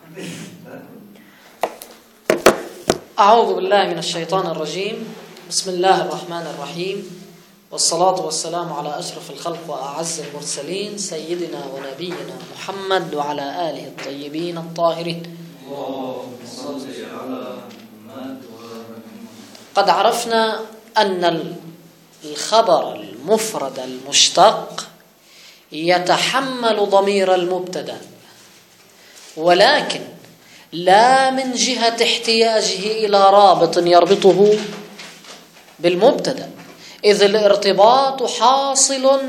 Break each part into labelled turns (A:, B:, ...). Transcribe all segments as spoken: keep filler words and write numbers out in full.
A: أعوذ بالله من الشيطان الرجيم. بسم الله الرحمن الرحيم، والصلاة والسلام على أشرف الخلق وأعز المرسلين سيدنا ونبينا محمد وعلى آله الطيبين الطاهرين. قد عرفنا أن الخبر المفرد المشتق يتحمل ضمير المبتدأ، ولكن لا من جهة احتياجه إلى رابط يربطه بالمبتدأ، إذ الارتباط حاصل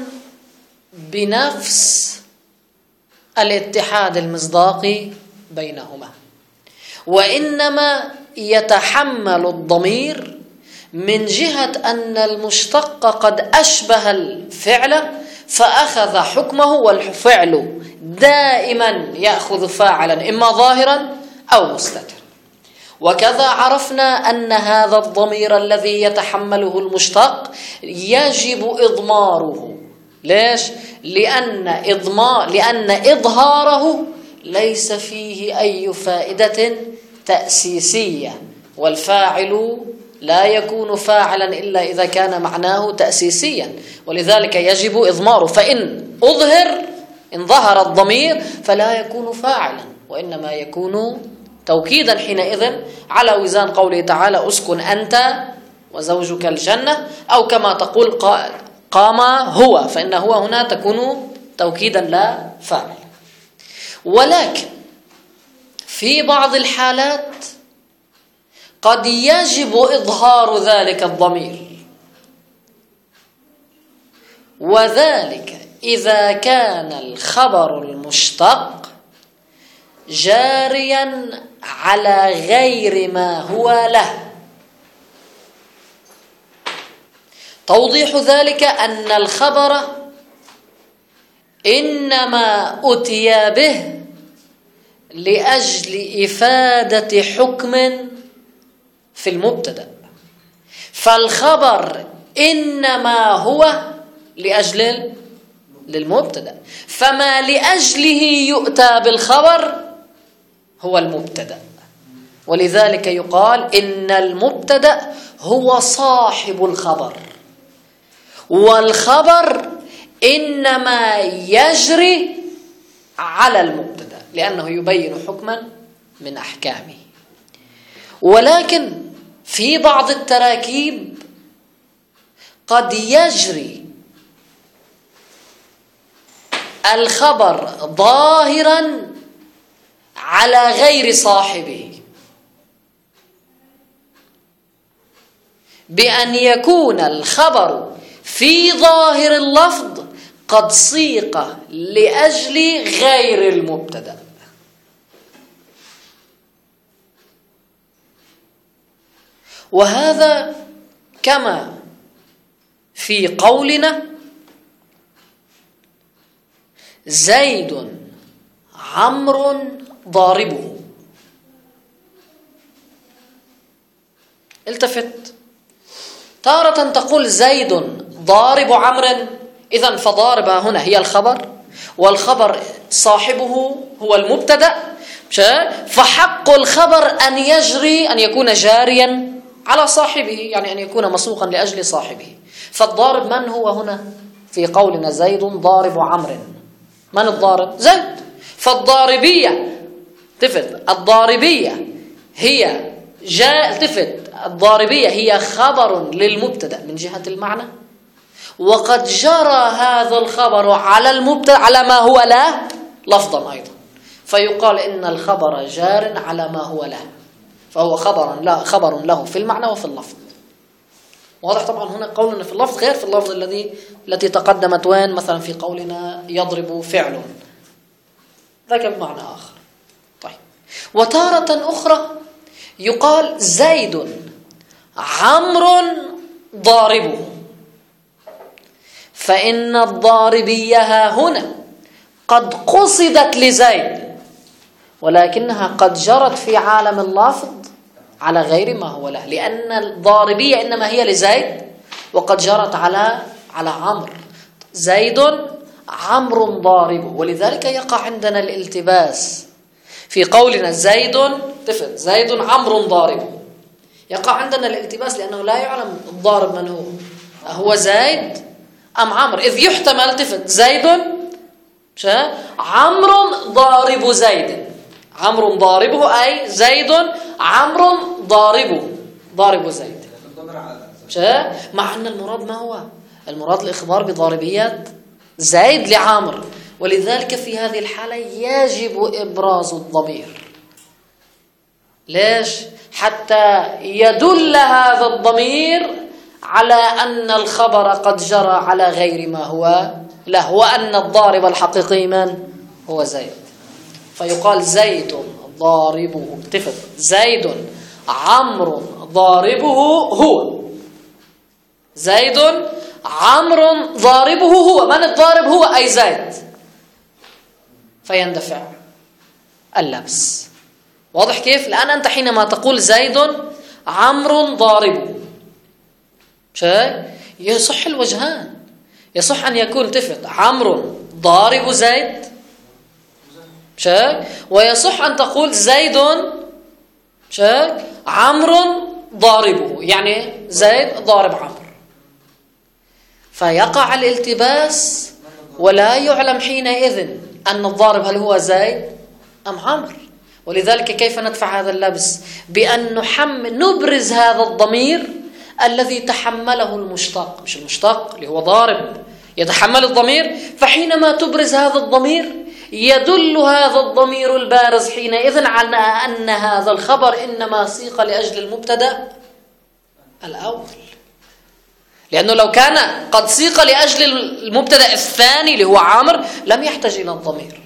A: بنفس الاتحاد المصداقي بينهما، وإنما يتحمل الضمير من جهة أن المشتق قد أشبه الفعل فأخذ حكمه، والفعل دائما يأخذ فاعلا إما ظاهرا أو مستتر. وكذا عرفنا أن هذا الضمير الذي يتحمله المشتق يجب إضماره. ليش؟ لأن إضمار لأن إظهاره ليس فيه أي فائدة تأسيسية، والفاعل لا يكون فاعلا إلا إذا كان معناه تأسيسيا، ولذلك يجب إضماره. فإن أظهر إن ظهر الضمير فلا يكون فاعلا، وإنما يكون توكيدا حينئذ، على وزان قوله تعالى أسكن أنت وزوجك الجنة، أو كما تقول قام هو، فإن هو هنا تكون توكيدا لا فاعل. ولكن في بعض الحالات قد يجب إظهار ذلك الضمير، وذلك إذا كان الخبر المشتق جاريا على غير ما هو له. توضيح ذلك أن الخبر إنما أتي به لأجل إفادة حكم في المبتدأ، فالخبر إنما هو لأجل للمبتدأ، فما لأجله يؤتى بالخبر هو المبتدأ. ولذلك يقال إن المبتدأ هو صاحب الخبر، والخبر إنما يجري على المبتدأ لأنه يبين حكما من أحكامه. ولكن في بعض التراكيب قد يجري الخبر ظاهرا على غير صاحبه، بأن يكون الخبر في ظاهر اللفظ قد سيق لأجل غير المبتدأ. وهذا كما في قولنا زيد عمرو ضاربه. التفت، تارة تقول زيد ضارب عمرو، إذن فضارب هنا هي الخبر، والخبر صاحبه هو المبتدأ، فحق الخبر أن يجري أن يكون جاريا على صاحبه، يعني أن يكون مسوقا لأجل صاحبه. فالضارب من هو هنا في قولنا زيد ضارب عمرو؟ من الضارب؟ زيد. فالضاربية تفت الضاربية هي جاء تفت الضاربية هي خبر للمبتدأ من جهة المعنى، وقد جرى هذا الخبر على المبتدأ على ما هو له لفظا أيضا، فيقال إن الخبر جار على ما هو له، فهو خبر لا خبر له في المعنى وفي اللفظ. واضح؟ طبعا هنا قولنا في اللفظ غير في اللفظ الذي التي تقدمت، وين مثلا في قولنا يضرب فعل، ذاك بمعنى آخر. طيب، وتارة أخرى يقال زيد عمرو ضاربه، فإن الضاربية هنا قد قصدت لزيد، ولكنها قد جرت في عالم اللفظ على غير ما هو له، لأن الضاربية إنما هي لزيد وقد جرت على على عمرو. زيد عمرو ضاربه، ولذلك يقع عندنا الالتباس في قولنا زيد تفت زيد عمرو ضارب، يقع عندنا الالتباس لأنه لا يعلم الضارب من هو، هو زيد أم عمرو، إذ يحتمل تفت زيد عمرو ضارب زيد، عمرو ضاربه أي زيد عمرو ضاربه ضارب زيد، مع أن المراد ما هو؟ المراد الإخبار بضاربية زيد لعامر، ولذلك في هذه الحالة يجب إبراز الضمير. ليش؟ حتى يدل هذا الضمير على أن الخبر قد جرى على غير ما هو له، وأن الضارب الحقيقي من هو زيد، فيقال زيد ضاربه تفت زيد عمرو ضاربه هو، زيد عمرو ضاربه هو، من الضارب هو أي زيد، فيندفع اللبس. واضح كيف؟ الآن أنت حينما تقول زيد عمرو ضاربه شيء يصح الوجهان، يصح أن يكون تفت عمرو ضارب زيد شيء، ويصح أن تقول زيد شيء عمرو ضاربه، يعني زيد ضارب عمرو، فيقع الالتباس ولا يعلم حينئذ أن الضارب هل هو زيد أم عمرو. ولذلك كيف ندفع هذا اللبس؟ بأن نحمل نبرز هذا الضمير الذي تحمله المشتق، مش المشتق اللي هو ضارب يتحمل الضمير، فحينما تبرز هذا الضمير يدل هذا الضمير البارز حينئذ على أن هذا الخبر إنما سيق لأجل المبتدأ الأول، لأنه لو كان قد سيق لأجل المبتدأ الثاني اللي هو عامر لم يحتاج إلى الضمير.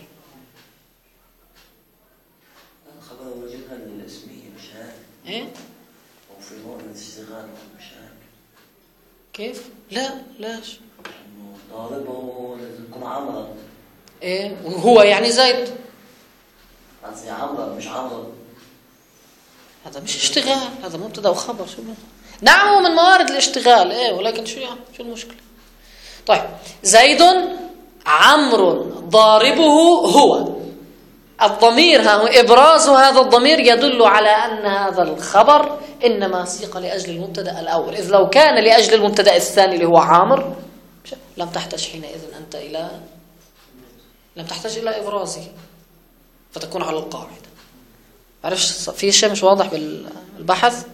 B: خبر وجهها للاسمية مش هيك؟
A: إيه؟
B: أو في نوع من الاشتغال مش هيك؟
A: كيف؟ لا ليش؟
B: ضاربه لازم يكون عمرا.
A: إيه؟ وهو يعني زيد.
B: قصدي عمرا مش عمرا.
A: هذا مش اشتغال، هذا مبتدأ وخبر. شو نعم هو من موارد الاشتغال، ايه، ولكن شو يعني شو المشكلة؟ طيب زيد عمرو ضاربه هو، الضمير ها هو إبراز هذا الضمير يدل على أن هذا الخبر إنما سيق لأجل المبتدأ الأول، إذ لو كان لأجل المبتدأ الثاني اللي هو عامر لم تحتاج حينئذ أنت إلى لم تحتاج إلى إبرازه، فتكون على القاعدة. عرفت في شيء مش واضح بالبحث؟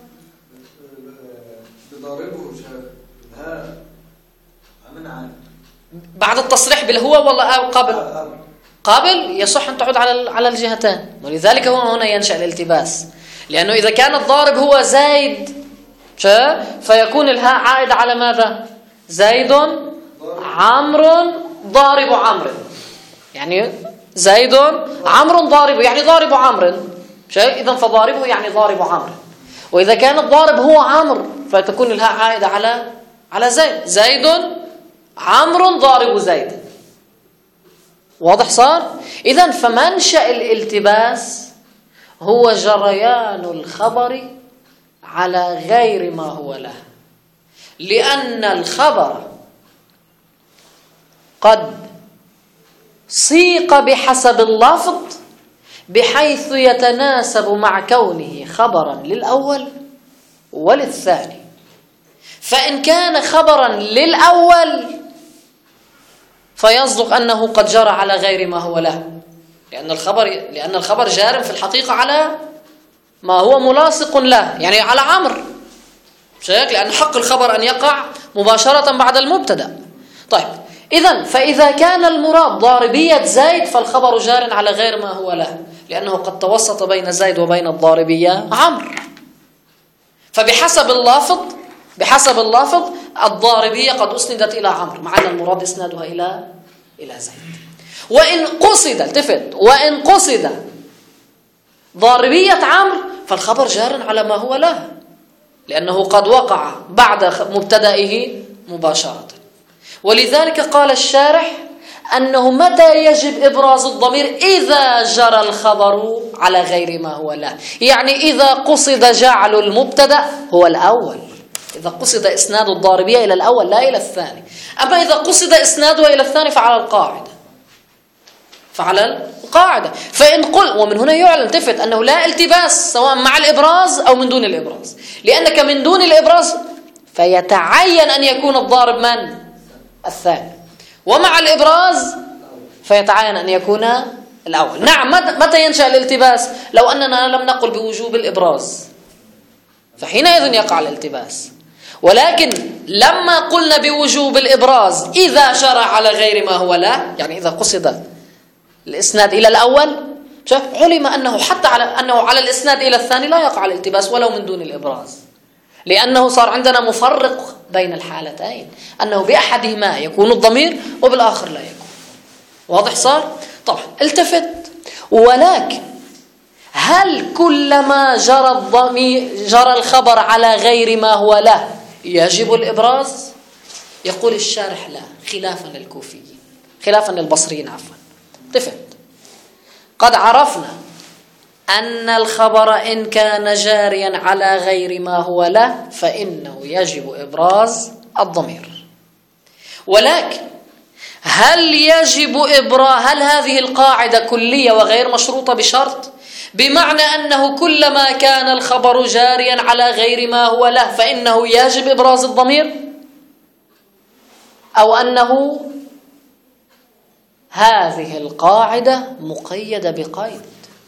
C: ضاربه ها منع
A: بعد التصريح بالهو والله قبل قبل يصح أن تعود على على الجهتين، ولذلك هو هنا ينشأ الالتباس، لأنه إذا كان الضارب هو زيد فيكون الهاء عائد على ماذا؟ زيد عمرو ضارب عمرو، يعني زيد عمرو ضارب يعني ضارب عمرو شيء، إذا فضاربه يعني ضارب عمرو، وإذا كان الضارب هو عمرو فتكون الهاء عائدة على على زيد، زيد عمرو ضارب زيد. واضح صار؟ إذن فمنشأ الالتباس هو جريان الخبر على غير ما هو له، لأن الخبر قد سيق بحسب اللفظ بحيث يتناسب مع كونه خبرا للأول وللثاني، فإن كان خبرا للأول فيصدق أنه قد جرى على غير ما هو له، لأن الخبر لأن الخبر جار في الحقيقة على ما هو ملاصق له، يعني على عمرو شيء، لأن حق الخبر أن يقع مباشرة بعد المبتدأ. طيب إذن فإذا كان المراد ضاربية زيد فالخبر جار على غير ما هو له، لأنه قد توسط بين زيد وبين الضاربية عمرو، فبحسب اللافظ بحسب اللافظ الضاربية قد أسندت إلى عمرو مع أن المراد إسنادها إلى إلى زيد. وإن قصد التفت وإن قصد ضاربية عمرو فالخبر جار على ما هو له، لأنه قد وقع بعد مبتدئه مباشرة. ولذلك قال الشارح أنه متى يجب إبراز الضمير؟ إذا جرى الخبر على غير ما هو له، يعني إذا قصد جعل المبتدأ هو الأول، إذا قصد إسناد الضاربية إلى الأول لا إلى الثاني. أما إذا قصد إسناده إلى الثاني فعلى القاعدة. فعلى القاعدة. فإن قل، ومن هنا يعلن التفت أنه لا التباس سواء مع الإبراز أو من دون الإبراز، لأنك من دون الإبراز فيتعين أن يكون الضارب من؟ الثاني، ومع الإبراز فيتعين أن يكون الأول. نعم، متى ينشأ الالتباس؟ لو أننا لم نقل بوجوب الإبراز فحينئذ يقع الالتباس، ولكن لما قلنا بوجوب الإبراز إذا شرع على غير ما هو له، يعني إذا قصد الإسناد إلى الأول علم أنه حتى على أنه على الإسناد إلى الثاني لا يقع الالتباس ولو من دون الإبراز، لأنه صار عندنا مفرق بين الحالتين، أنه بأحدهما يكون الضمير وبالآخر لا يكون. واضح صار؟ طبعا التفت. ولكن هل كلما جرى الضمير جرى الخبر على غير ما هو له يجب الإبراز؟ يقول الشارح لا، خلافا للكوفيين، خلافا للبصريين عفوا. التفت. قد عرفنا أن الخبر إن كان جاريا على غير ما هو له فإنه يجب إبراز الضمير. ولكن هل يجب إبراز، هل هذه القاعدة كلية وغير مشروطة بشرط؟ بمعنى أنه كلما كان الخبر جاريا على غير ما هو له فإنه يجب إبراز الضمير، أو أنه هذه القاعدة مقيدة بقيد؟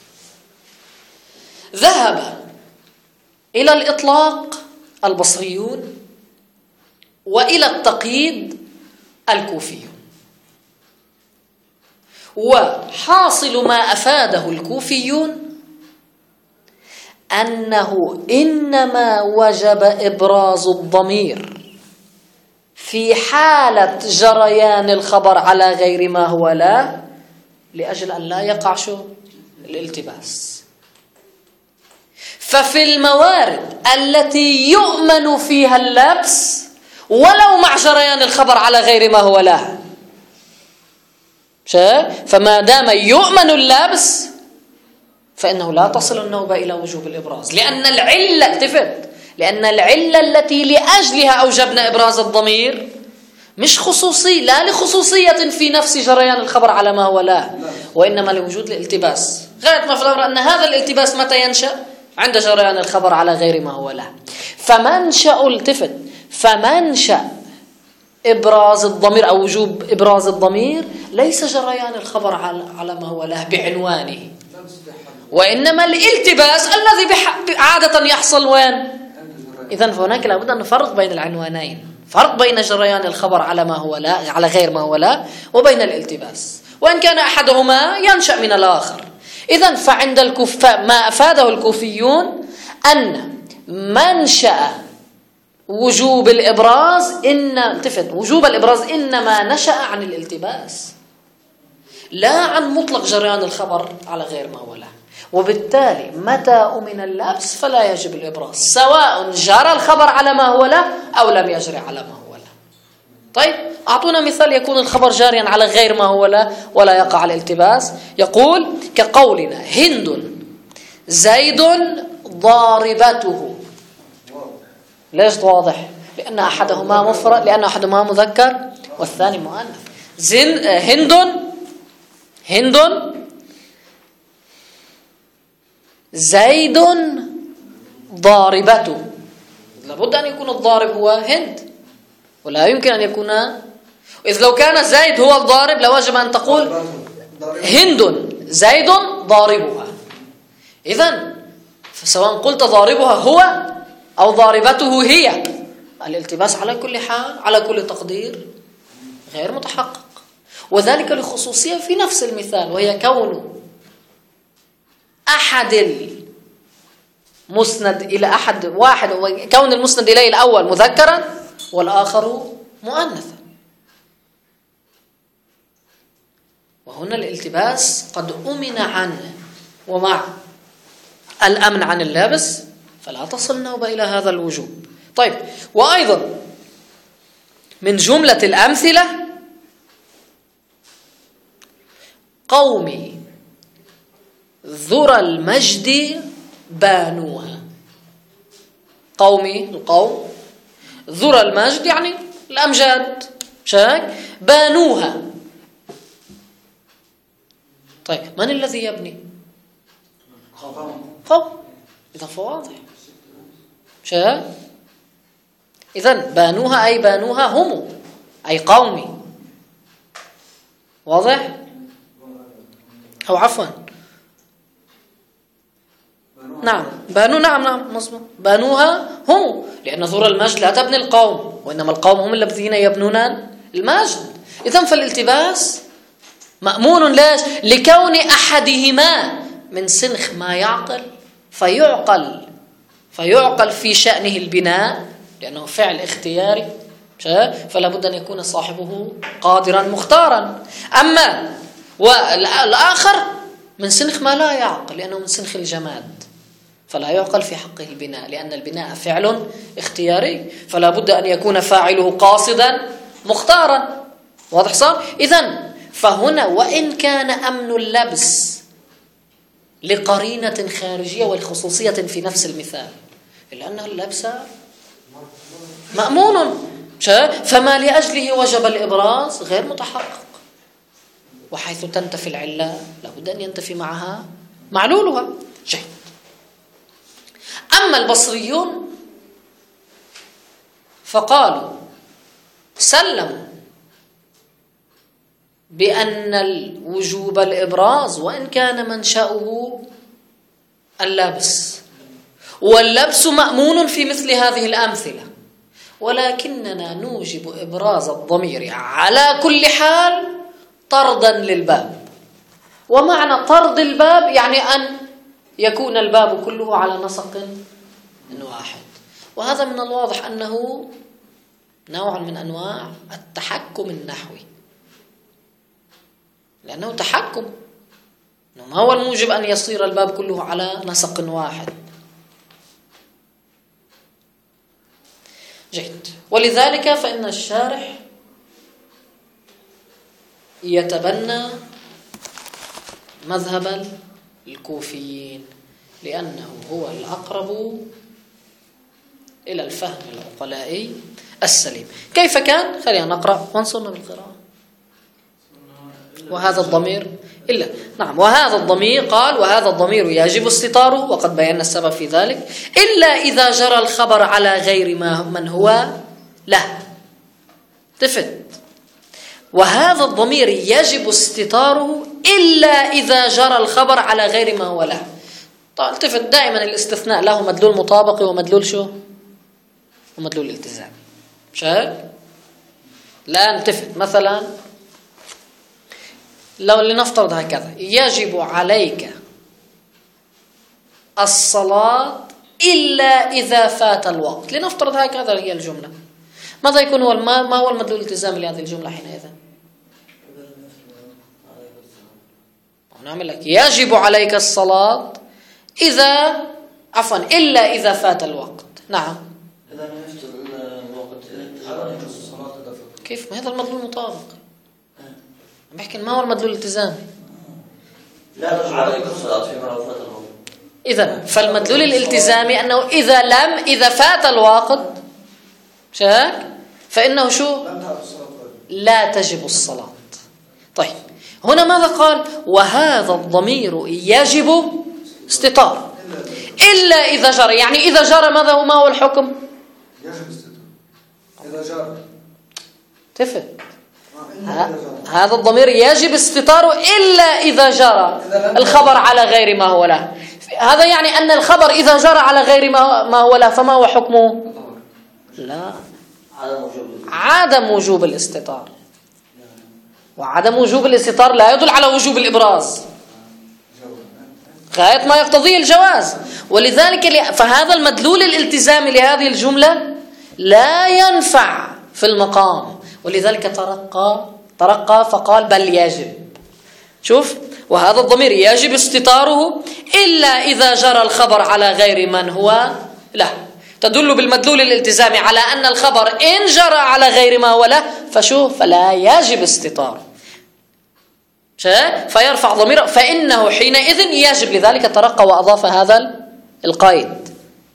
A: ذهب إلى الإطلاق البصريون وإلى التقييد الكوفيون، وحاصل ما أفاده الكوفيون أنه إنما وجب إبراز الضمير في حالة جريان الخبر على غير ما هو لا، لأجل أن لا يقع شو؟ الالتباس. ففي الموارد التي يؤمن فيها اللبس ولو مع جريان الخبر على غير ما هو لا، فما دام يؤمن اللبس فإنه لا تصل النوبة إلى وجوب الإبراز، لأن العلة تفت لأن العلة التي لأجلها أوجبنا إبراز الضمير مش خصوصي، لا لخصوصية في نفس جريان الخبر على ما هو لا، وإنما لوجود الالتباس. غاية ما في الأمر أن هذا الالتباس متى ينشأ؟ عند جريان الخبر على غير ما هو لا. فمنشأ التفت فمنشأ إبراز الضمير أو وجوب إبراز الضمير ليس جريان الخبر على ما هو له بعنوانه، وإنما الالتباس الذي عادة يحصل وين؟ إذن فهناك لابد أن نفرق بين العنوانين، فرق بين جريان الخبر على ما هو لا على غير ما هو لا وبين الالتباس، وإن كان أحدهما ينشأ من الآخر. إذن فعند الكفار ما أفاده الكوفيون أن منشأ وجوب الإبراز إن التفت وجوب الإبراز إنما نشأ عن الالتباس لا عن مطلق جريان الخبر على غير ما هو له، وبالتالي متى أمن اللبس فلا يجب الإبراز سواء جرى الخبر على ما هو له أو لم يجري على ما هو له. طيب أعطونا مثال يكون الخبر جاريا على غير ما هو له ولا يقع الالتباس. يقول كقولنا هند زيد ضاربته. ليش واضح؟ لأن أحدهما مفرد، لأن أحدهما مذكر والثاني مؤنث. زين هند هند زيد ضاربته، لابد أن يكون الضارب هو هند، ولا يمكن أن يكون، إذ لو كان زيد هو الضارب لوجب أن تقول هند زيد ضاربها. إذن فسواء قلت ضاربها هو أو ضاربته هي، الالتباس على كل حال على كل تقدير غير متحقق، وذلك لخصوصية في نفس المثال، وهي كون أحد المسند إلى أحد واحد، كون المسند إليه الأول مذكرا والآخر مؤنثا. وهنا الالتباس قد أمن عنه، ومع الأمن عن اللابس فلا تصل النوبة إلى هذا الوجوب. طيب، وأيضا من جملة الأمثلة قومي ذرى المجد بانوها. قومي القوم، ذرى المجد يعني الأمجاد، شاك بانوها. طيب من الذي يبني؟ هو إذا فواضح. شاء إذن بانوها أي بانوها هم أي قومي. واضح؟ أو عفوا نعم بانو نعم نعم مظبوط بانوها هم، لأن ذور المجد لا تبني القوم، وإنما القوم هم الذين يبنون المجد. إذن فالالتباس مأمون. ليش؟ لكون أحدهما من سنخ ما يعقل فيعقل فيعقل في شأنه البناء لأنه فعل اختياري، فلا بد أن يكون صاحبه قادرا مختارا. أما والآخر من سنخ ما لا يعقل لأنه من سنخ الجماد، فلا يعقل في حقه البناء لأن البناء فعل اختياري، فلا بد أن يكون فاعله قاصدا مختارا. واضح صار؟ إذن فهنا وإن كان أمن اللبس لقرينة خارجية والخصوصية في نفس المثال إلا أن اللبس مأمون، فما لأجله وجب الإبراز غير متحقق، وحيث تنتفي العلة لابد أن ينتفي معها معلولها. جيد. أما البصريون فقالوا سلموا بأن الوجوب الإبراز وإن كان منشأه اللبس، واللبس مأمون في مثل هذه الأمثلة، ولكننا نوجب إبراز الضمير على كل حال طردا للباب. ومعنى طرد الباب يعني أن يكون الباب كله على نسق واحد، وهذا من الواضح أنه نوع من أنواع التحكم النحوي، لأنه تحكم، ما هو الموجب أن يصير الباب كله على نسق واحد. جيد. ولذلك فإن الشارح يتبنى مذهب الكوفيين لأنه هو الأقرب إلى الفهم العقلائي السليم. كيف كان؟ خلينا نقرأ وانصرنا بالقراءة. وهذا الضمير إلا نعم وهذا الضمير قال وهذا الضمير يجب استتاره، وقد بينا السبب في ذلك، إلا إذا جرى الخبر على غير ما من هو له. تفت وهذا الضمير يجب استتاره إلا إذا جرى الخبر على غير ما هو له. طيب التفت دائما الاستثناء له مدلول مطابقي ومدلول شو؟ ومدلول التزامي. شايف؟ لا التفت مثلا لو لنفترض هكذا يجب عليك الصلاة إلا إذا فات الوقت، لنفترض هكذا هي الجملة، ماذا يكون هو ما هو المدلول الالتزامي لهذه الجملة حينئذ؟ نعمل لك يجب عليك الصلاة إذا عفوا إلا إذا فات الوقت. نعم
B: إذا لم يفتر الوقت
A: كيف؟ ما هذا المدلول المطابق بحكي ما هو المدلول الالتزامي؟
B: لا تجب عليك الصلاة فيما لو فات الوقت.
A: إذن فالمدلول الالتزامي أنه إذا لم إذا فات الوقت شاك فإنه شو؟ لا تجب الصلاة. طيب هنا ماذا قال؟ وهذا الضمير يجب استطار إلا إذا جرى، يعني إذا جرى ماذا هو ما هو الحكم؟
C: يجب استطار إذا جرى.
A: تفهم؟ هذا الضمير يجب استطاره إلا إذا جرى الخبر على غير ما هو له. هذا يعني أن الخبر إذا جرى على غير ما هو له فما هو حكمه؟ لا عدم وجوب الاستطار، وعدم وجوب الاستطار لا يدل على وجوب الإبراز غاية ما يقتضيه الجواز. ولذلك فهذا المدلول الالتزامي لهذه الجملة لا ينفع في المقام، ولذلك ترقى ترقى فقال بل يجب. شوف وهذا الضمير يجب استطاره إلا إذا جرى الخبر على غير من هو له، تدل بالمدلول الالتزامي على أن الخبر إن جرى على غير ما هو له فشوف فلا يجب استطاره، فيرفع ضميره فإنه حينئذ يجب. لذلك ترقى وأضاف هذا القيد،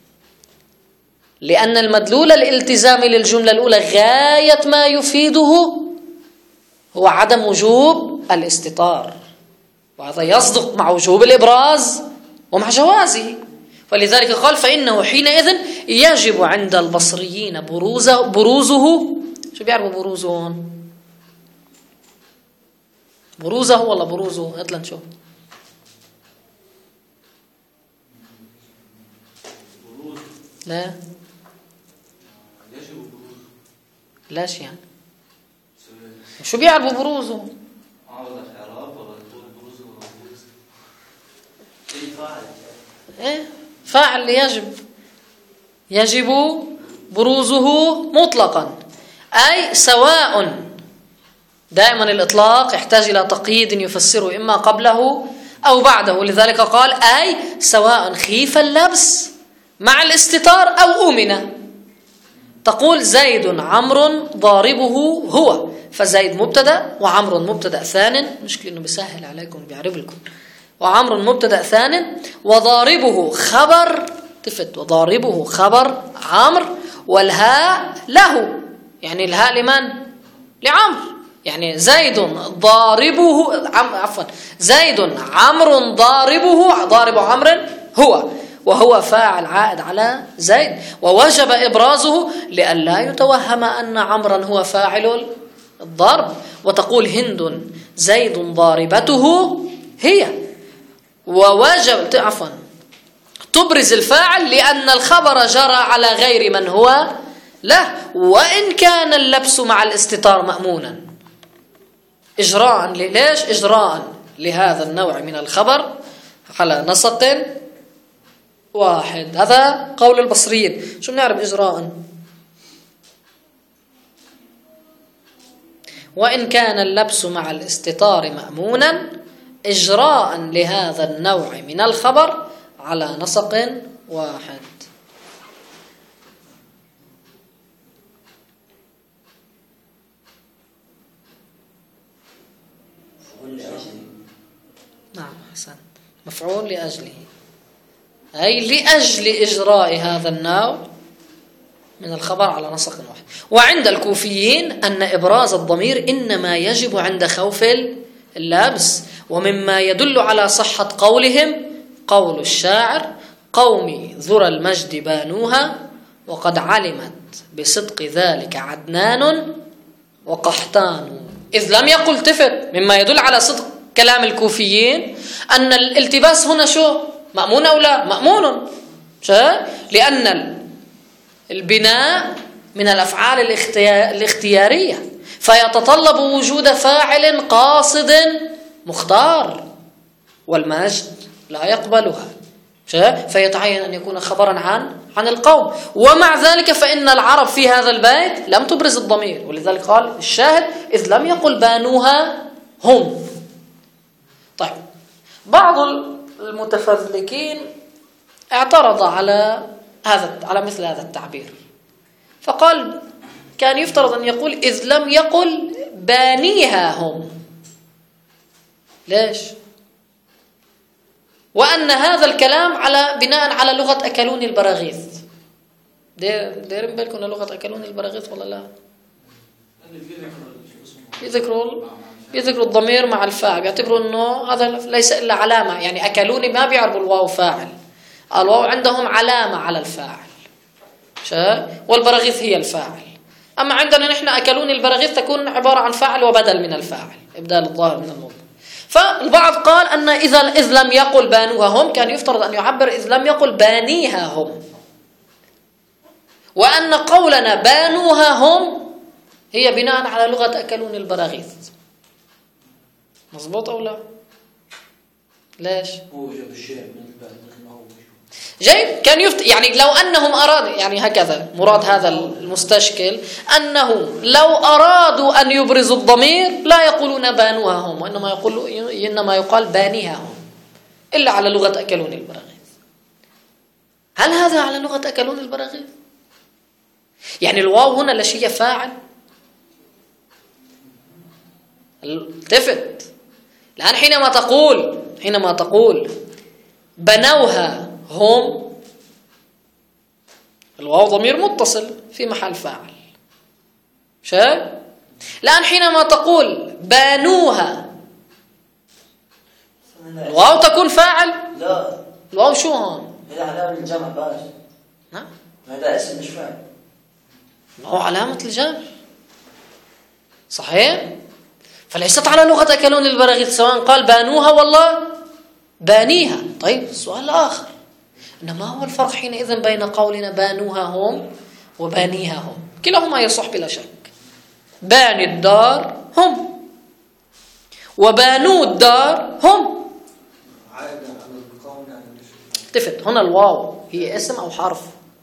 A: لأن المدلول الالتزامي للجملة الأولى غاية ما يفيده هو عدم وجوب الاستطار، وهذا يصدق مع وجوب الإبراز ومع جوازه. ولذلك قال فإنه حينئذ يجب عند البصريين بروزه, بروزه شو بيعرفوا بروزه هون؟ بروزه ولا بروزه؟ هات لنشوف. لا
B: يجب بروزه.
A: لاش يعني شو بيعرفوا بروزه؟
B: عوض الإعراب ولا يقول بروزه ولا بروزه؟ إيه فاعل؟
A: إيه فاعل يجب يجب بروزه مطلقا، أي سواء. دائما الإطلاق يحتاج إلى تقييد يفسره إما قبله أو بعده، لذلك قال أي سواء خيف اللبس مع الاستتار أو أمن. تقول زيد عمرو ضاربه هو، فزيد مبتدأ وعمرو مبتدأ ثان، مشكلة إنه بيسهل عليكم بيعرف لكم، وعمرو مبتدأ ثان وضاربه خبر تفت وضاربه خبر عمرو والهاء له، يعني الهاء لمن؟ لعمرو، يعني زيد ضاربه عم عفوا زيد عمرو ضاربه ضارب عمرو هو، وهو فاعل عائد على زيد، ووجب إبرازه لئلا يتوهم أن عمرا هو فاعل الضرب. وتقول هند زيد ضاربته هي، ووجب عفوا تبرز الفاعل لأن الخبر جرى على غير من هو له، وإن كان اللبس مع الاستتار مأمونا. إجراء ليش؟ إجراء لهذا النوع من الخبر على نسق واحد. هذا قول البصريين. شو بنعرف إجراء؟ وإن كان اللبس مع الاستتار مأمونا إجراء لهذا النوع من الخبر على نسق واحد. نعم حسن، مفعول لأجله، أي لأجل إجراء هذا النوع من الخبر على نسق واحد. وعند الكوفيين أن إبراز الضمير إنما يجب عند خوف اللبس، ومما يدل على صحة قولهم قول الشاعر قومي ذرى المجد بانوها وقد علمت بصدق ذلك عدنان وقحطان، إذ لم يقل تفت. مما يدل على صدق كلام الكوفيين أن الالتباس هنا شو؟ مأمون أو لا؟ مأمون، لأن البناء من الأفعال الاختيارية، فيتطلب وجود فاعل قاصد مختار، والمجد لا يقبلها، فيتعين أن يكون خبرا عن عن القوم. ومع ذلك فإن العرب في هذا البيت لم تبرز الضمير، ولذلك قال الشاهد إذ لم يقل بانوها هم. طيب، بعض المتفذلكين اعترض على هذا على مثل هذا التعبير، فقال كان يفترض أن يقول إذ لم يقل بانيها هم. ليش؟ وأن هذا الكلام على بناء على لغة أكلون البراغيث. دايرين بالكم لغة أكلون البراغيث ولا لا؟ يذكروا يذكروا الضمير مع الفاعل، يعتبروا أنه هذا ليس إلا علامة، يعني أكلوني ما بيعرفوا الواو فاعل، الواو عندهم علامة على الفاعل، والبراغيث هي الفاعل. أما عندنا نحن أكلوني البراغيث تكون عبارة عن فاعل وبدل من الفاعل، إبدال الظاهر من المضمر. فالبعض قال أن إذا إذ لم يقل بانوها هم كان يفترض أن يعبر إذ لم يقل بانيها هم، وأن قولنا بانوها هم هي بناء على لغة أكلون البراغيث. مظبوط أو لا؟ ليش؟ جيد. كان يفت... يعني لو أنهم أرادوا، يعني هكذا مراد هذا المستشكل، أنه لو أرادوا أن يبرزوا الضمير لا يقولون بانوها هم، وإنما يقول إنما يقال بانيها هم، إلا على لغة أكلون البراغيث. هل هذا على لغة أكلون البراغيث؟ يعني الواو هنا لا شيء فاعل. التفت الآن حينما تقول حينما تقول بنوها هم، الواو ضمير متصل في محل فاعل. شايف؟ الآن حينما تقول بانوها الواو تكون فاعل.
D: لا
A: الواو شو هون؟
D: هي علامة الجمع باش.
A: نعم
D: هذا اسم مش فاعل.
A: هو علامة الجمع صحيح. فليست على لغة أكلون البراغيث سواء قال بانوها والله بانيها. طيب السؤال الآخر، إنما هو الفرق حينئذ بين قولنا بانوها هم وبانيها هم؟ كلاهما يصح بلا شك. باني الدار هم وبانو الدار هم.
C: عائد على القوم يعني مش
A: التفت هنا الواو هي اسم أو حرف؟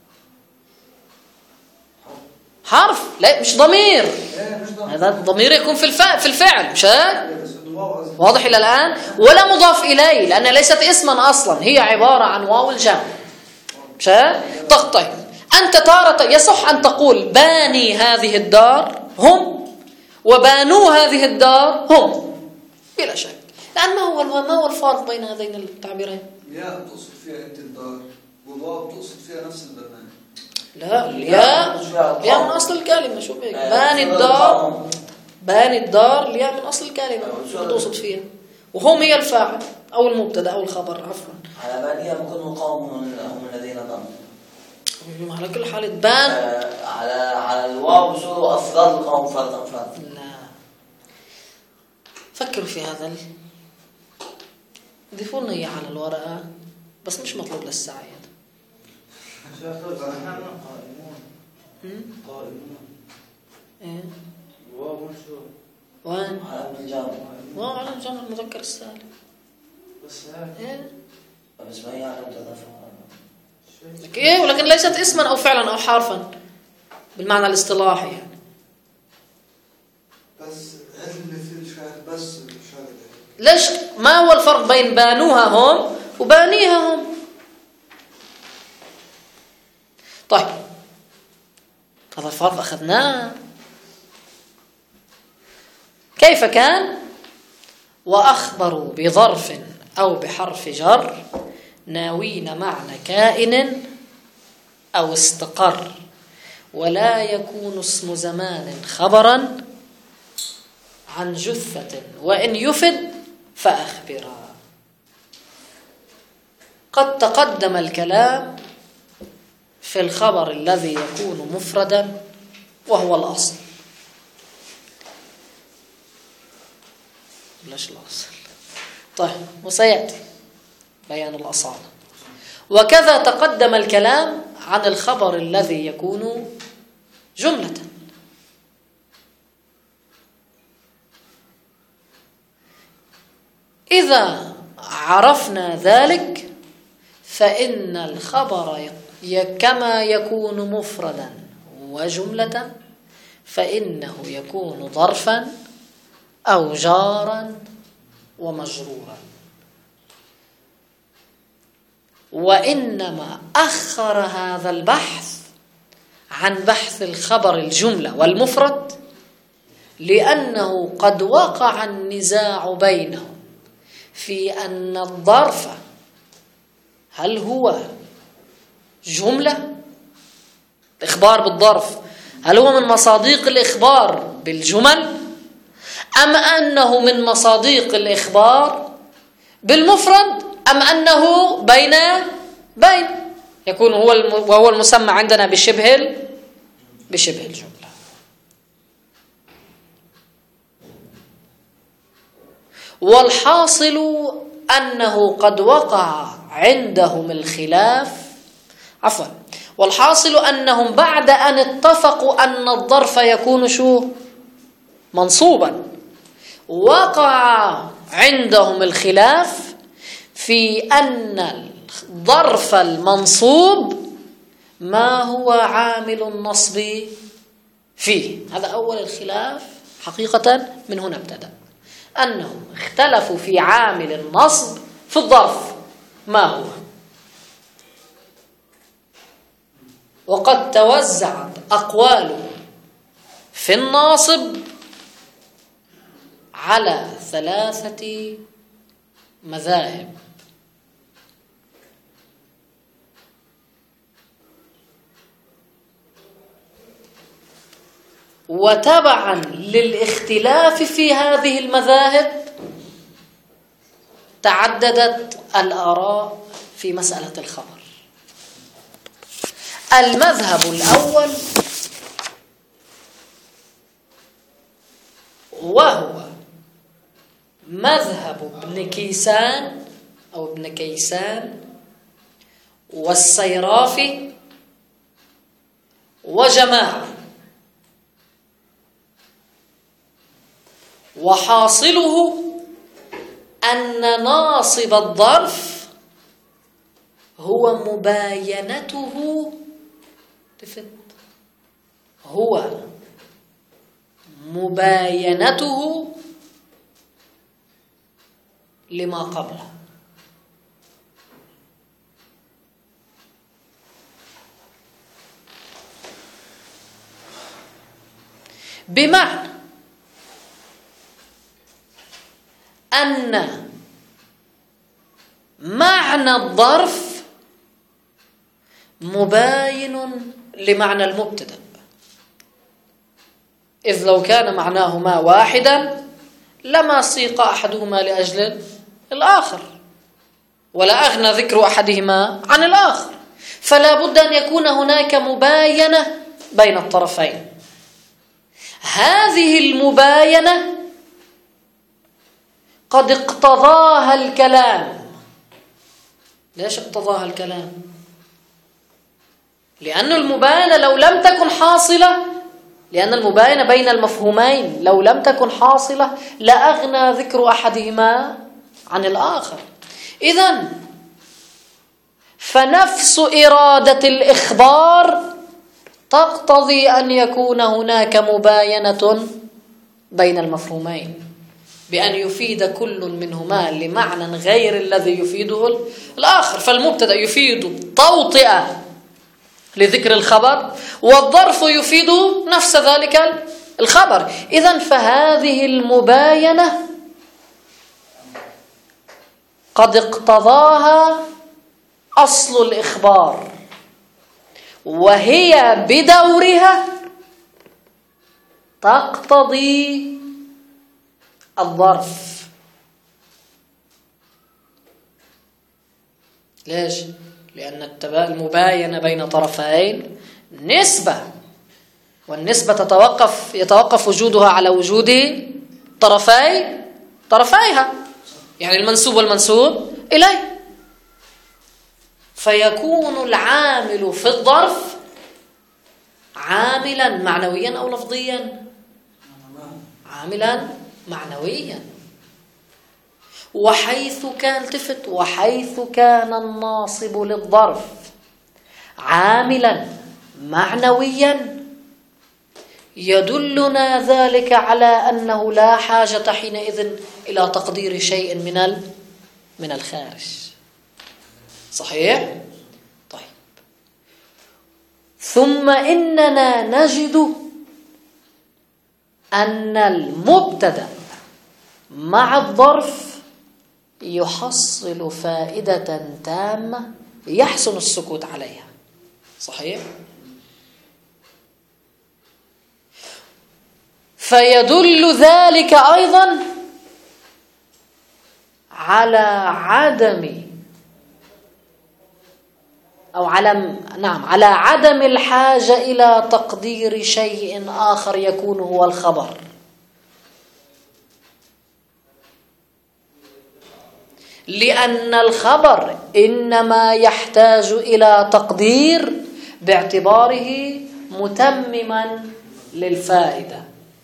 A: حرف، لا مش ضمير.
C: ايه مش ضمير.
A: هذا الضمير يكون في الفعل في الفعل مش هيك؟
C: بس الواو قصدي.
A: واضح إلى الآن؟ ولا مضاف إليه لأنها ليست اسما أصلا، هي عبارة عن واو الجمع مش هيك؟ طيب أنت تارة يصح أن تقول باني هذه الدار هم وبانو هذه الدار هم بلا شك. لأن ما هو ما هو الفارق بين هذين التعبيرين؟
C: ياء بتقصد فيها انت الدار والواو بتقصد فيها نفس البرنامج.
A: لا الياء الياء من أصل الكلمة. شو بك باني الدار، باني الدار الياء من أصل الكلمة بتقصد فيها، وهم هي الفاعل أو المبتدأ أو الخبر عفوا.
D: على بانيها ممكن القوم هم الذين ضموا.
A: على كل حال بان
D: على على الواو بصوروا أفراد القوم فردا فردا.
A: لا فكروا في هذا. ضيفوا لنا إياه على الورقة بس مش مطلوب للساعة. قائمون ايه
B: واو شو
A: وين؟
D: علامة الجمع.
A: واو علامة الجمع المذكر السالم
B: بس هيك
A: ايه
D: بس ما هي علامة الرفع.
A: ايه ولكن ليست اسما او فعلا او حرفا بالمعنى الاصطلاحي يعني.
C: بس اللي في الشاهد بس الشاهد.
A: ليش ما هو الفرق بين بانوها هم وبانيها هم؟ طيب هذا الفرق أخذناه. كيف كان؟ وأخبروا بظرف أو بحرف جر ناوين معنى كائن أو استقر، ولا يكون اسم زمان خبرا عن جثة وإن يفد فأخبرا. قد تقدم الكلام في الخبر الذي يكون مفردا وهو الأصل. ليش الأصل؟ طيب وسيأتي بيان الأصالة. وكذا تقدم الكلام عن الخبر الذي يكون جملة. إذا عرفنا ذلك فإن الخبر كما يكون مفردا وجملة فإنه يكون ظرفا أو جارا ومجرورا. وإنما أخر هذا البحث عن بحث الخبر الجملة والمفرد لأنه قد وقع النزاع بينهم في أن الظرف هل هو جملة الإخبار بالظرف هل هو من مصادق الإخبار بالجمل أم أنه من مصادق الإخبار بالمفرد أم أنه بين بين يكون هو وهو المسمى عندنا بشبه بشبه الجملة. والحاصل أنه قد وقع عندهم الخلاف عفوا والحاصل أنهم بعد أن اتفقوا أن الظرف يكون شو منصوبا وقع عندهم الخلاف في أن الظرف المنصوب ما هو عامل النصب فيه. هذا أول الخلاف حقيقة، من هنا ابتدأ أنهم اختلفوا في عامل النصب في الظرف ما هو. وقد توزعت أقوالهم في الناصب على ثلاثة مذاهب. وتبعا للاختلاف في هذه المذاهب تعددت الآراء في مسألة الخبر. المذهب الأول وهو مذهب ابن كيسان أو ابن كيسان والسيرافي وجماعة، وحاصله أن ناصب الظرف هو مباينته هو مباينته لما قبله. بمعنى أن معنى الظرف مباين لمعنى المبتدأ، إذ لو كان معناهما واحدا لما سيق أحدهما لأجل الآخر ولا أغنى ذكر أحدهما عن الآخر، فلا بد أن يكون هناك مباينة بين الطرفين. هذه المباينة قد اقتضاها الكلام. ليش اقتضاها الكلام؟ لأن المباينة لو لم تكن حاصلة، لأن المباينة بين المفهومين لو لم تكن حاصلة لأغنى ذكر أحدهما عن الآخر. إذن فنفس إرادة الإخبار تقتضي أن يكون هناك مباينة بين المفهومين بأن يفيد كل منهما لمعنى غير الذي يفيده الآخر. فالمبتدأ يفيد التوطئة لذكر الخبر، والظرف يفيد نفس ذلك الخبر. إذن فهذه المباينة قد اقتضاها أصل الإخبار، وهي بدورها تقتضي الظرف. ليش؟ لأن المباينة بين طرفين نسبة، والنسبة تتوقف يتوقف وجودها على وجود طرفي طرفيها، يعني المنسوب والمنسوب إليه. فيكون العامل في الظرف عاملا معنويا أو لفظيا؟ عاملا معنويا. وحيث كان تفت وحيث كان الناصب للظرف عاملا معنويا يدلنا ذلك على أنه لا حاجة حينئذ إلى تقدير شيء من من الخارج. صحيح؟ طيب، ثم إننا نجد أن المبتدأ مع الظرف يحصل فائدة تامة يحسن السكوت عليها. صحيح؟ فيدل ذلك أيضا على عدم أو على نعم على عدم الحاجة إلى تقدير شيء آخر يكون هو الخبر. لأن الخبر إنما يحتاج إلى تقدير باعتباره متمما للفائدة.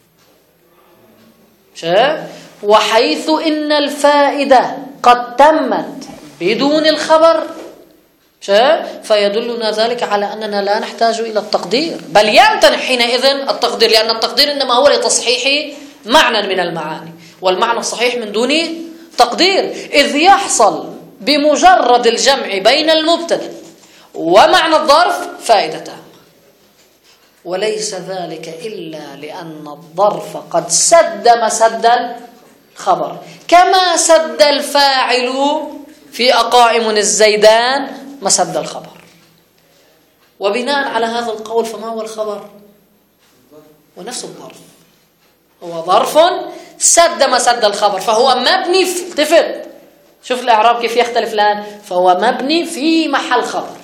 A: وحيث إن الفائدة قد تمت بدون الخبر فيدلنا ذلك على أننا لا نحتاج إلى التقدير، بل يمتنع حينئذ التقدير، لأن التقدير إنما هو لتصحيح معنى من المعاني، والمعنى الصحيح من دون تقدير، إذ يحصل بمجرد الجمع بين المبتدأ ومعنى الظرف فائدته. وليس ذلك إلا لأن الظرف قد سد مسد الخبر، كما سد الفاعل في أقائم الزيدان مسد الخبر. وبناء على هذا القول فما هو الخبر؟ ونفس الظرف هو ظرف سد مسد الخبر، فهو مبني في التفت شوف الإعراب كيف يختلف الآن. فهو مبني في محل خبر،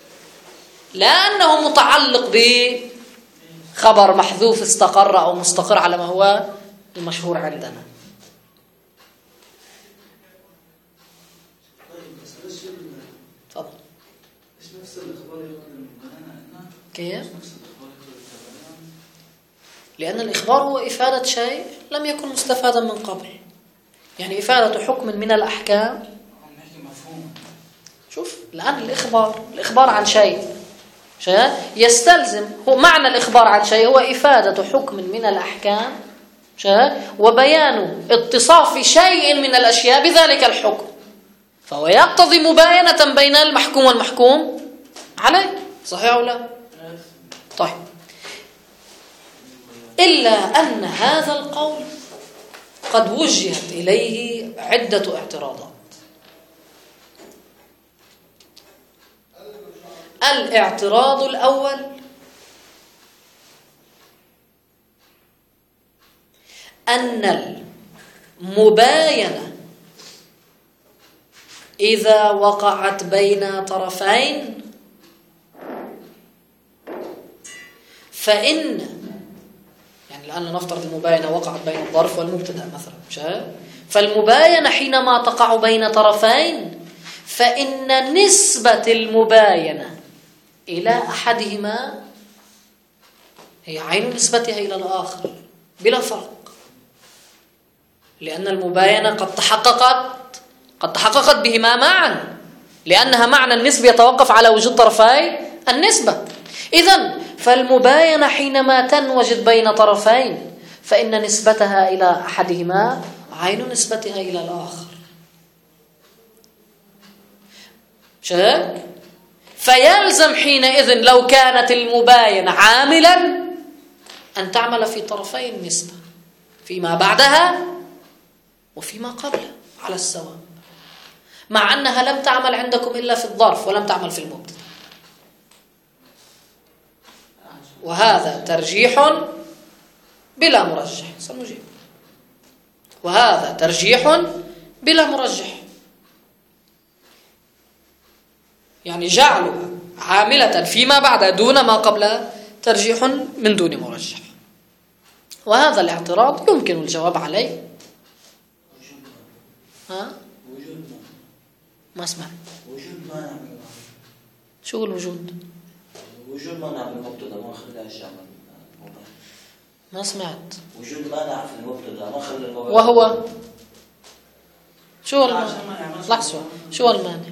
A: لأنه متعلق بخبر محذوف استقر أو مستقر على ما هو المشهور عندنا. تفضل. كيف؟ لأن الإخبار هو إفادة شيء لم يكن مستفادا من قبل، يعني إفادة حكم من الأحكام. شوف الآن الإخبار الإخبار عن شيء شيء يستلزم، هو معنى الإخبار عن شيء هو إفادة حكم من الأحكام شيء وبيان اتصاف شيء من الأشياء بذلك الحكم، فهو يقتضي مباينة بين المحكوم والمحكوم عليه. صحيح أو لا؟ طيب، إلا أن هذا القول قد وجهت إليه عدة اعتراضات. الاعتراض الأول أن المباينة إذا وقعت بين طرفين فإن، يعني الآن نفترض المباينة وقعت بين الظرف والمبتدأ مثلا، فالمباينة حينما تقع بين طرفين فإن نسبة المباينة إلى أحدهما هي عين نسبتها إلى الآخر بلا فرق، لأن المباينة قد تحققت قد تحققت بهما معا، لأنها معنى النسبة يتوقف على وجود طرفي النسبة. إذن فالمباينة حينما تنوجد بين طرفين فإن نسبتها إلى أحدهما عين نسبتها إلى الآخر. شايف؟ فيلزم حينئذ لو كانت المباينة عاملا أن تعمل في طرفي النسبة، فيما بعدها وفيما قبلها على السواء، مع أنها لم تعمل عندكم إلا في الظرف ولم تعمل في المبتدأ. وهذا ترجيح بلا مرجح. سنجيب. وهذا ترجيح بلا مرجح، يعني جعله عاملة فيما بعد دون ما قبلها ترجيح من دون مرجح. وهذا الاعتراض يمكن الجواب عليه. ها؟ ما سمعت.
D: وجود مانع.
A: شو الوجود؟
D: وجود مانع في المبتدا ما خلاش يعمل.
A: ما سمعت.
D: وجود مانع في المبتدا ما خلى المبتدا.
A: وهو شو المانع؟ لحظة، شو المانع؟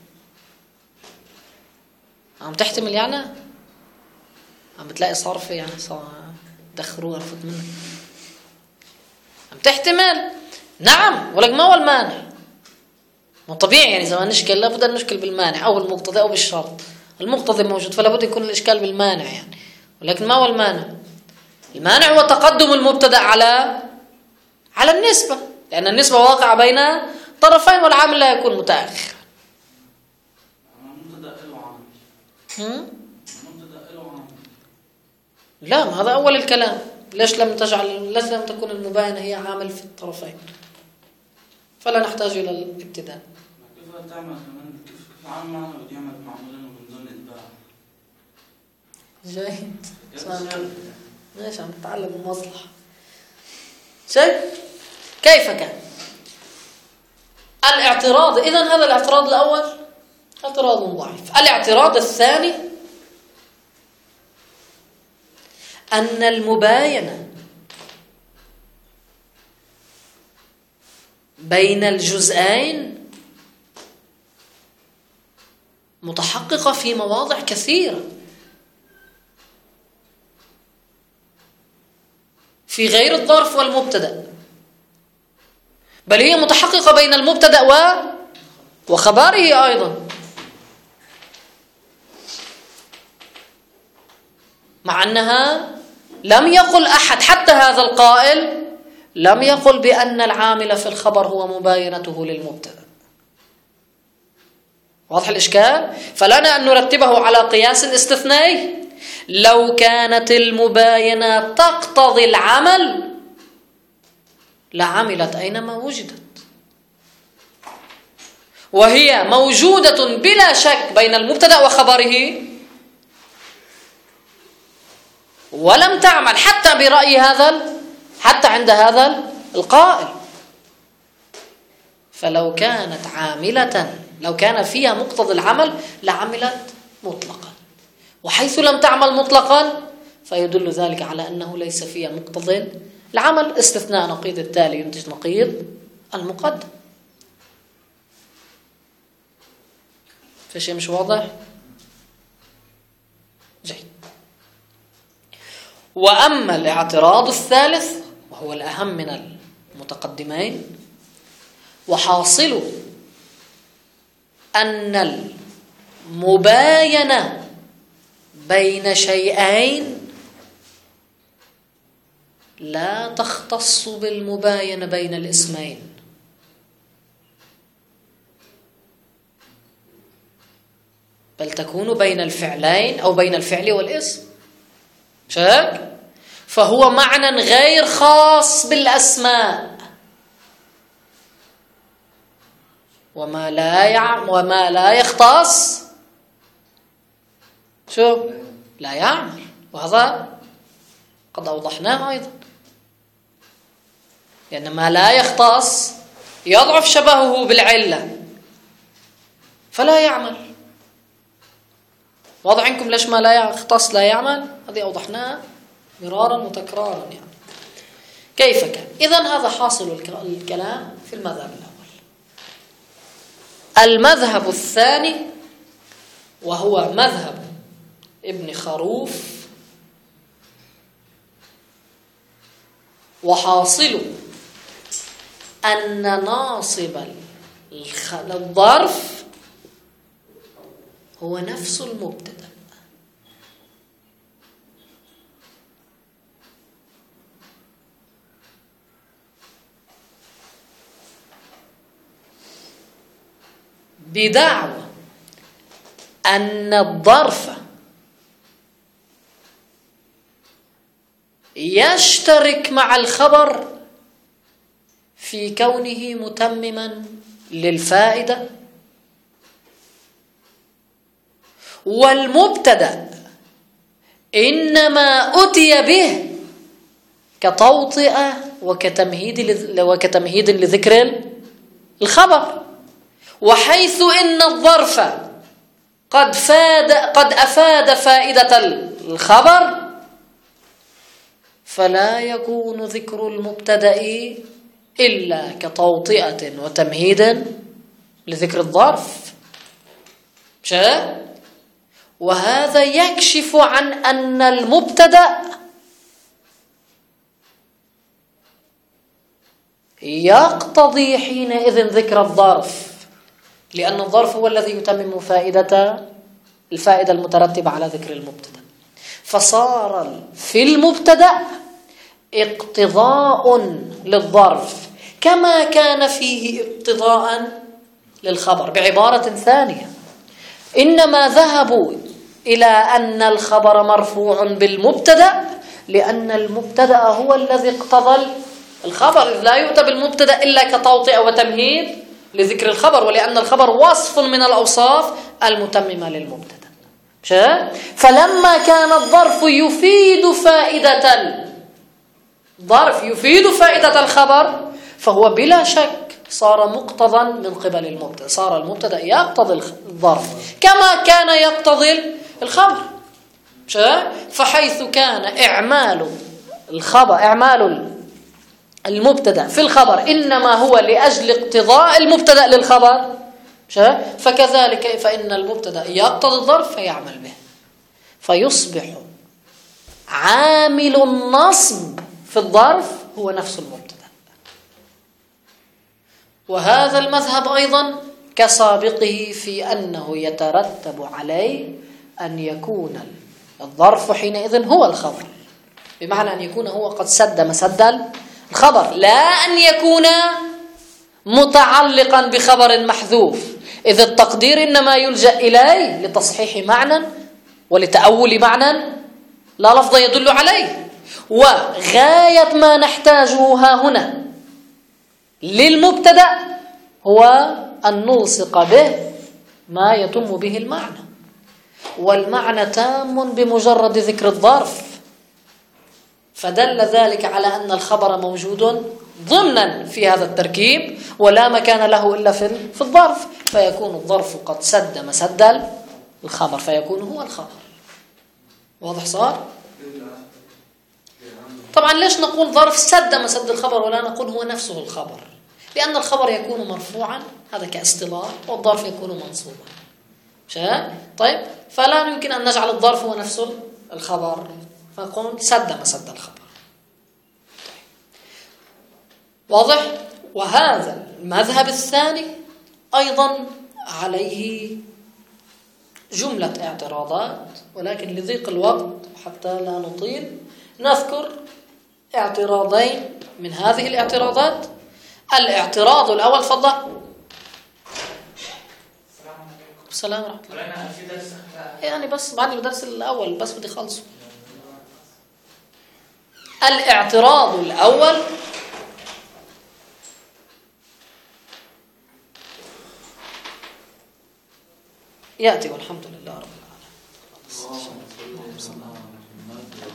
A: عم تحتمل يعني؟ عم بتلاقي صرف يعني صار دخروها رفض منك. عم تحتمل؟ نعم، ولك ما هو المانع؟ مو طبيعي يعني إذا ما نشكل لابد أن نشكل بالمانع أو المقتضي أو بالشرط. المقتضي موجود فلا بد يكون الإشكال بالمانع يعني. ولكن ما هو المانع؟ المانع هو تقدم المبتدأ على على النسبة، لأن النسبة واقعة بين طرفين والعامل لا يكون متأخر. لا، ما هذا أول الكلام. ليش لم تجعل ليش لم تكون المباينة هي عامل في الطرفين؟ فلا نحتاج إلى الابتداء.
B: كيف تعمل كمان كيف عامل معنا بدي يعمل معمولين ومن دون إتباع؟
A: جيد. ماشي، عم تتعلم المصلحة. شيء كيف كان الاعتراض؟ إذن هذا الاعتراض الأول اعتراض ضعيف. الاعتراض الثاني أن المباينة بين الجزئين متحققة في مواضع كثيرة في غير الظرف والمبتدأ، بل هي متحققة بين المبتدأ و وخبره أيضا، مع أنها لم يقل أحد حتى هذا القائل لم يقل بأن العامل في الخبر هو مباينته للمبتدأ. واضح الإشكال؟ فلنا أن نرتبه على قياس الاستثنائي. لو كانت المباينة تقتضي العمل لعملت أينما وجدت، وهي موجودة بلا شك بين المبتدأ وخبره ولم تعمل حتى برأي هذا حتى عند هذا القائل. فلو كانت عاملة، لو كان فيها مقتضى العمل لعملت مطلقا، وحيث لم تعمل مطلقا فيدل ذلك على أنه ليس فيها مقتضى العمل، استثناء نقيض التالي ينتج نقيض المقدم. في شيء مش واضح؟ جيد. وأما الاعتراض الثالث وهو الأهم من المتقدمين، وحاصل أن المباينة بين شيئين لا تختص بالمباينة بين الاسمين، بل تكون بين الفعلين أو بين الفعل والاسم. شاك؟ فهو معنى غير خاص بالأسماء، وما لا يعم وما لا يختص شو لا يعمل، وهذا قد أوضحناه أيضا، لأن ما لا يختص يضعف شبهه بالعلة فلا يعمل. واضح عندكم ليش ما لا يختص لا يعمل؟ هذه أوضحناها مرارا وتكرارا. يعني كيف كان؟ إذن هذا حاصل الكلام في المذهب الأول. المذهب الثاني وهو مذهب ابن خروف، وحاصل أن ناصب الظرف هو نفس المبتدأ، بدعوى أن الظرف يشترك مع الخبر في كونه متمما للفائدة، والمبتدأ إنما أتي به كتوطئة وكتمهيد وكتمهيد لذكر الخبر. وحيث إن الظرف قد فاد قد أفاد فائدة الخبر فلا يكون ذكر المبتدأ إلا كتوطئة وتمهيد لذكر الظرف. شاء؟ وهذا يكشف عن أن المبتدأ يقتضي حينئذ ذكر الظرف، لأن الظرف هو الذي يتمم فائدة الفائدة المترتبة على ذكر المبتدأ. فصار في المبتدأ اقتضاء للظرف كما كان فيه اقتضاء للخبر. بعبارة ثانية، إنما ذهبوا إلى أن الخبر مرفوع بالمبتدأ لأن المبتدأ هو الذي اقتضى الخبر، لا يؤتى بالمبتدأ إلا كتوطئة وتمهيد لذكر الخبر، ولأن الخبر وصف من الأوصاف المتممة للمبتدأ. فلما كان الظرف يفيد فائدة ظرف يفيد فائدة الخبر فهو بلا شك صار مقتضى من قبل المبتدأ، صار المبتدأ يقتضي الظرف كما كان يقتضي الخبر. فحيث كان إعمال الخبر إعمال المبتدأ في الخبر إنما هو لأجل اقتضاء المبتدأ للخبر، فكذلك فإن المبتدأ يقتضي الظرف فيعمل به، فيصبح عامل النصب في الظرف هو نفس المبتدأ. وهذا المذهب أيضا كسابقه في أنه يترتب عليه أن يكون الظرف حينئذ هو الخبر، بمعنى أن يكون هو قد سد مسد الخبر، لا أن يكون متعلقا بخبر محذوف، إذ التقدير إنما يلجأ إليه لتصحيح معنى ولتأول معنى لا لفظ يدل عليه. وغاية ما نحتاجه ها هنا للمبتدأ هو أن نلصق به ما يتم به المعنى، والمعنى تام بمجرد ذكر الظرف، فدل ذلك على أن الخبر موجود ضمنا في هذا التركيب ولا مكان له إلا في في الظرف، فيكون الظرف قد سد مسد الخبر فيكون هو الخبر. واضح صار؟ طبعا ليش نقول ظرف سد مسد الخبر ولا نقول هو نفسه الخبر؟ لأن الخبر يكون مرفوعا، هذا كاصطلاح، والظرف يكون منصوبا. شاء؟ طيب، فلا يمكن أن نجعل الظرف هو نفسه الخبر، فنقول سد مسد الخبر. واضح؟ وهذا المذهب الثاني أيضا عليه جملة اعتراضات، ولكن لضيق الوقت حتى لا نطيل نذكر اعتراضين من هذه الاعتراضات. الاعتراض الأول، تفضل. السلام ورحمة الله. يعني بس بعد الدرس الأول بس بدي خلصه. الاعتراض الأول يأتي والحمد لله رب العالمين.